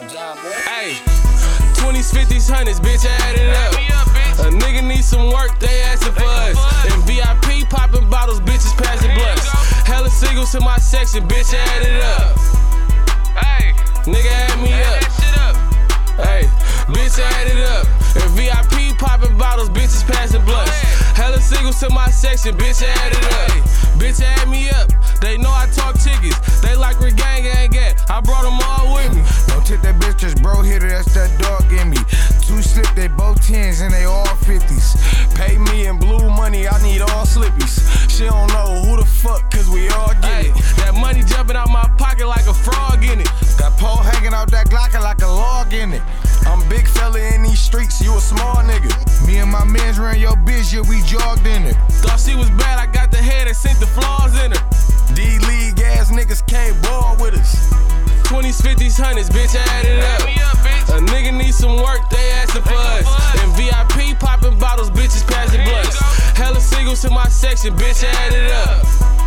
Hey, 20s, 50s, 100s, bitch, add it up. A nigga need some work, they asking for us. And VIP popping bottles, bitches passing blunts. Hella singles in my section, bitch, add it up. Hey, nigga, add me up. Hey, bitch, add it up. And VIP popping bottles, bitches passing blunts. Hella singles in my section, bitch, add it up. Bitch, add me up. They know I talk tickets. They like we're gang. I brought them all with me. Don't tip that bitch, just bro hitter, that's that dog in me. 2 slip, they both 10s and they all 50s. Pay me in blue money, I need all slippies. She don't know who the fuck, cause we all get it. That money jumping out my pocket like a frog in it. That pole hanging out that Glock like a log in it. I'm big fella in these streets, you a small nigga. Me and my mans ran your bitch, yeah, we jogged in it. Thought she was bad, I got the head and sent the flaws in her. These league ass niggas can't ball with us. 20s, 50s, 100s, bitch, add it up. A nigga need some work, they asking for us. And VIP popping bottles, bitches passing blunts. Hella singles in my section, bitch, add it up.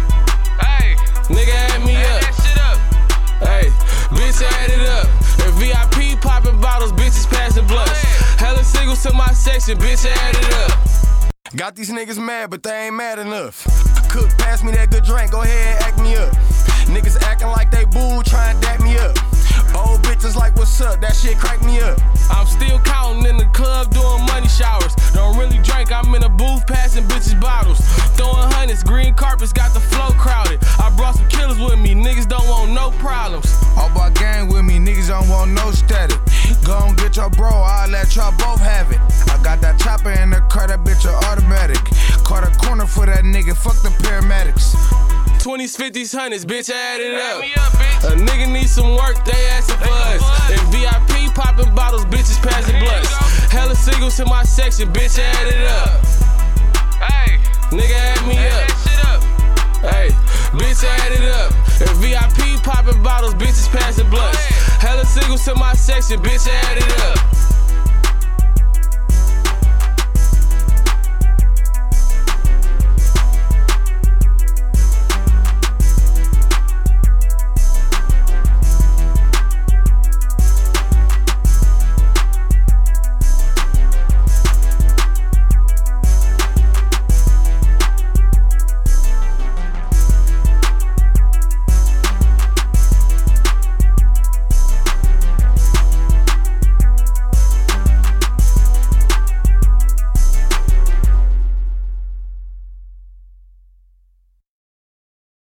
Hey, nigga, add me up. Hey, bitch, add it up. And VIP popping bottles, bitches passing blunts. Hella singles in my section, bitch, add it up. Got these niggas mad, but they ain't mad enough. Cook, pass me that good drink, go ahead and act me up. Niggas acting like they boo, try and dap me up. Old bitches like, what's up? That shit crack me up. I'm still counting in the club doing money showers. Don't really drink, I'm in a booth passing bitches bottles. Throwing hundreds, green carpets, got the flow crowded. I brought some killers with me, niggas don't want no problems. All about gang with me, niggas don't want no static. Go and get your bro, I'll let y'all both have it. I got that chopper in the car, that bitch a automatic. Caught a corner for that nigga, fuck the paramedics. 20s, 50s, 100s, bitch, add it up. A nigga need some work, they asking for us. And VIP popping bottles, bitches passing blunts. Hella singles in my section, bitch, add it up. Hey, nigga, add me up. Hey, bitch, add it up. And VIP popping bottles, bitches passing blunts. Hella singles in my section, bitch, add it up.